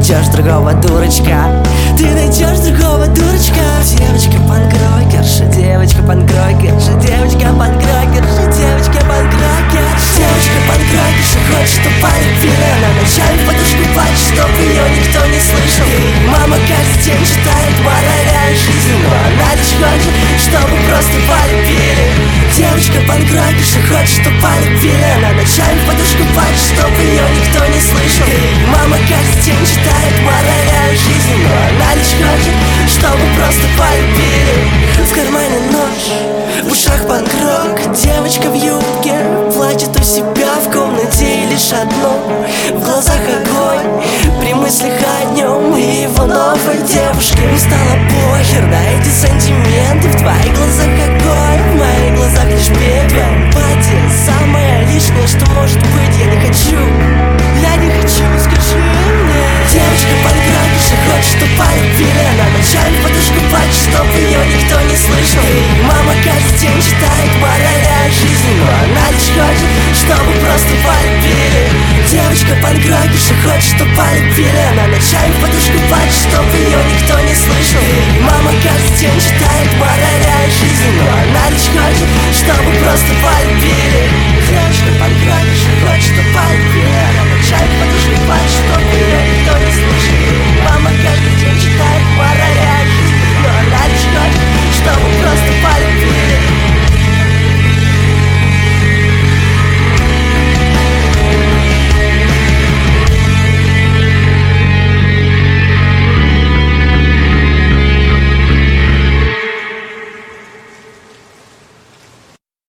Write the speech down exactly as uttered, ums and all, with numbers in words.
найдешь другого, дурочка. Ты найдешь другого, дурочка. Девочка панкрокерша, девочка панкрокерша, девочка панкрокерша, девочка панкрокерша. Девочка панкрокерша хочет, чтоб полюбили. Она ночами в подушку плачет, чтоб ее никто не слышал. Мама каждый день читает мораль о жизни, но она лишь хочет, чтобы просто полюбили. Девочка панкрокерша хочет, чтоб полюбили. Она ночами в подушку плачет, чтоб ее никто не слышал. Мама каждый день читает мораль о жизни, но она лишь хочет, чтобы просто полюбили. В кармане нож, в ушах панкрок. Девочка в юбке плачет у себя в комнате, и лишь одно в глазах огонь. При мыслях о нем и его новой девушке не стало похер на эти сантименты. В твоих глазах огонь, в моих глазах лишь пепел. Твоя эмпатия самое лишнее, что может быть. Я не хочу, я не хочу, скажи мне. Девочка панкрокерша хочет, чтоб полюбили. Она ночами в подушку плачет, чтоб ее никто не слышал. Мама каждый день читает мораль о жизни, но она лишь хочет, чтобы просто полюбили. Девочка панкрокерша хочет, чтоб полюбили. Она ночами в подушку плачет, чтоб ее никто не слышал.